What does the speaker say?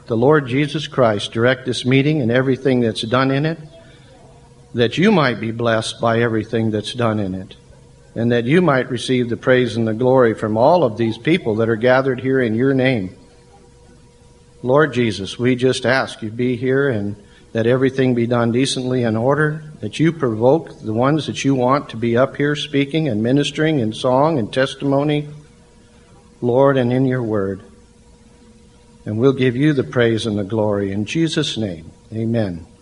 the Lord Jesus Christ direct this meeting and everything that's done in it, that you might be blessed by everything that's done in it, and that you might receive the praise and the glory from all of these people that are gathered here in your name. Lord Jesus, we just ask you be here and that everything be done decently in order, that you provoke the ones that you want to be up here speaking and ministering in song and testimony, Lord, and in your word. And we'll give you the praise and the glory. In Jesus' name, amen.